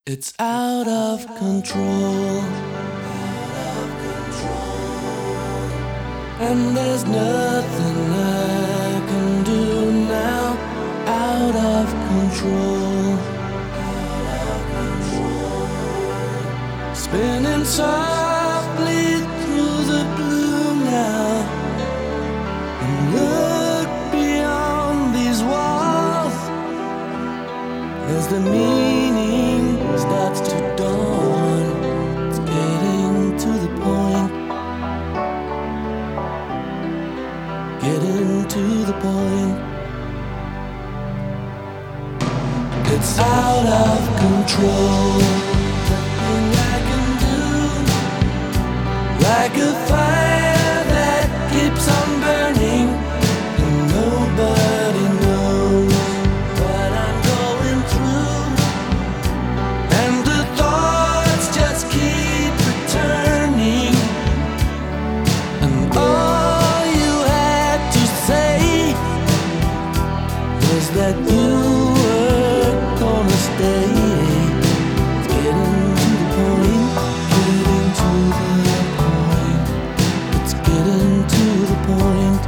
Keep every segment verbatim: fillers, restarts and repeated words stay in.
It's out of control, and there's nothing I can do now. Out of control, spinning softly through the blue now, and look beyond these walls as the meaning starts to dawn. It's getting to the point, getting to the point. It's out of control. Nothing I can do, like a fire that keeps on burning, and nobody knows what I'm going through, and the thoughts just keep returning, and all you had to say was that you gonna stay. It's getting to the point, getting to the point. It's getting to the point.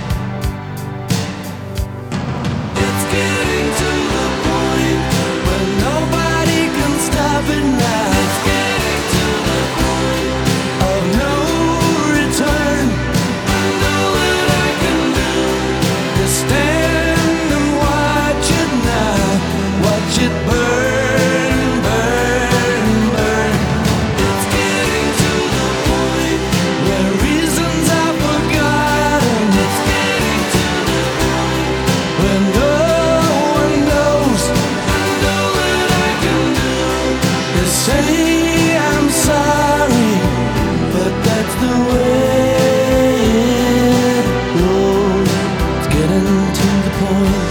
It's getting to the point where nobody can stop it now. It's getting to the point of no return. And all that I can do is stand and watch it now. Watch it burn, burn, burn. It's getting to the point where reasons are forgotten. It's getting to the point where no one knows. And all that I can do is say I'm sorry, but that's the way it goes. It's getting to the point.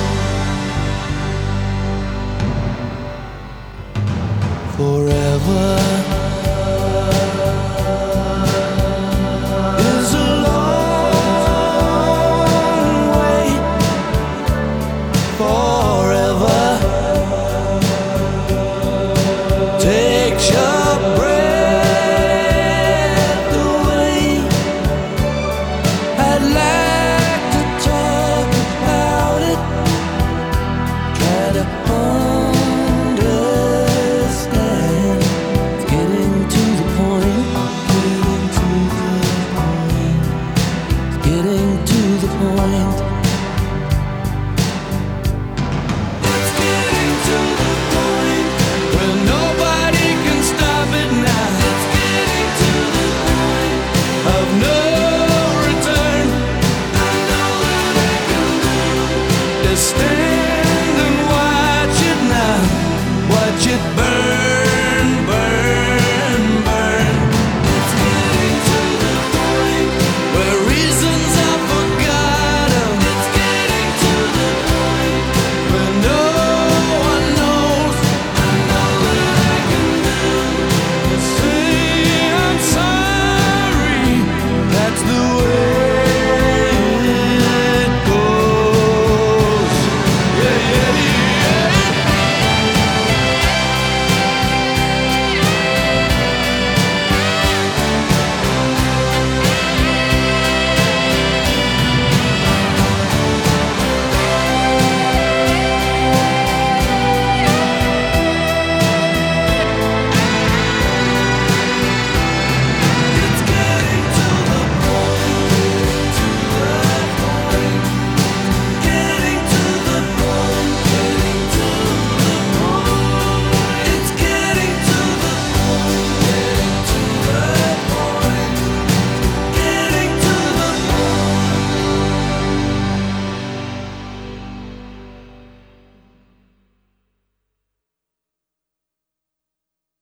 Forever is a long way. Forever takes your breath away. I'd like to talk about it, try to understand. It's getting to the point, getting to the point, it's getting to the point. It's getting to the point where nobody can stop it now. It's getting to the point of no return. And all that I can do is stand and watch it now. Watch it burn.